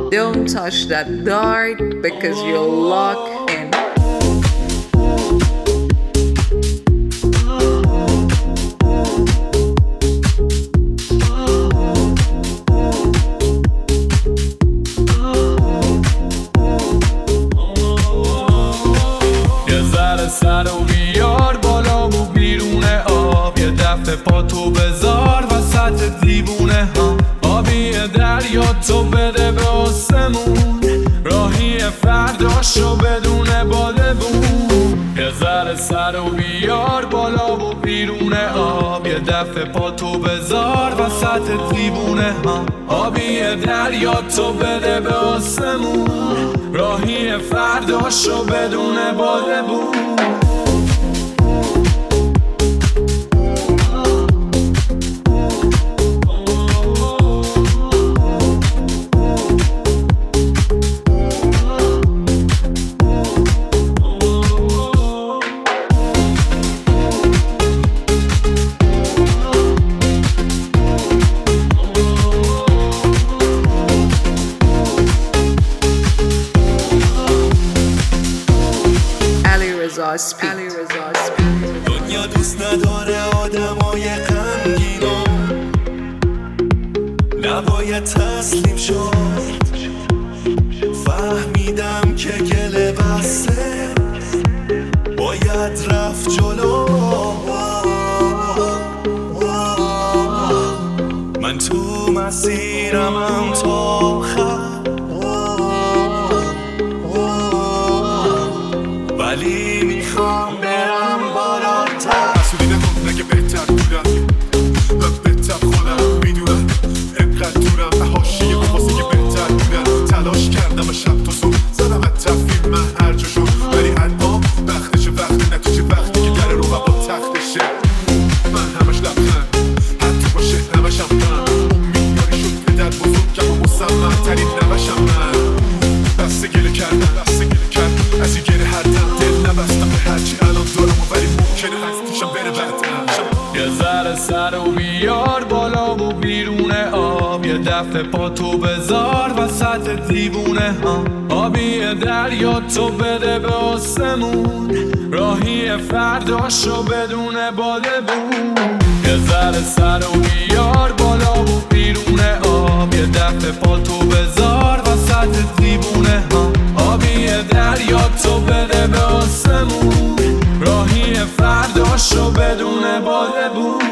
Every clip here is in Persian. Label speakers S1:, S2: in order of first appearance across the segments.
S1: Don't touch that dart because you'll lock in.
S2: یه ذره سر و بیار بالا و بیرون آب، یه دفعه پا تو بذار وسط دیوونه ها. آبی دریا تو بده به آسمون، راهی فرداشو بدون باده بون. یه ذره سر و بیار بالا و بیرون آب، یه دفعه پا تو بذار وسط دیوونه ها. آبی دریا تو بده به آسمون، راهی فرداشو بدون باده بون.
S3: دنیا دوست نداره آدمای غمگینو، نباید تسلیم شد. فهمیدم که گله بسته باید رفت جلو. من تو مسیرمم تا آخر، ولی میخوام برم بالاتر.
S4: حسودی نکن نگه بهتر بودم، من بهتر خودم میدونم. انقدر دورم به حاشیه واسه که بهتر بودم. تلاش کردم و شب تا صبح زدم تفیم من هر جا شد، ولی الان وقتشه. وقت نتیجه وقتی که در رو با تختشه. من همش لبخند حتی باشه همش هم من امیدواری شد پدر بزرگم و مصمم ترین نوشم. من بسته گله کردم از این گله هر دم دل نبستم به هرچی الان دارم، ولی ممکنه از پیشم بره بعد.
S2: یه ذره سر و بیار بالا و بیرون آب، یه دفعه پا تو بذار وسط دیوونه ها. آبی دریا تو بده به آسمون، راهی فرداشو بدون باده بون. یه ذره سر و بیار بالا و بیرون آب، یه دفعه پا تو بذار وسط دیوونه ها. آبی دریا تو بده به آسمون، راهی فرداشو بدون باده بون.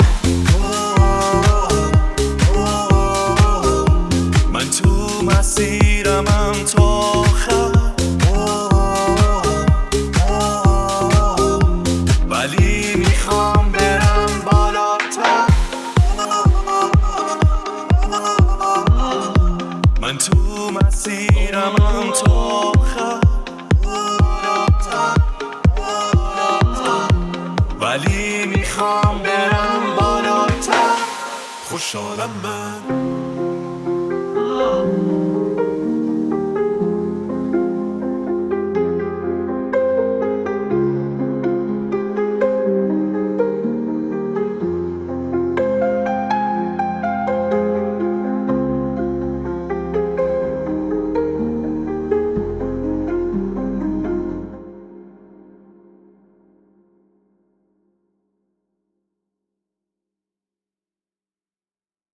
S3: من تو مسیرمم تا آخر، ولی میخوام برم بالاتر. من تو مسیرمم تا آخر، ولی میخوام برم بالاتر.
S4: خوشحالم من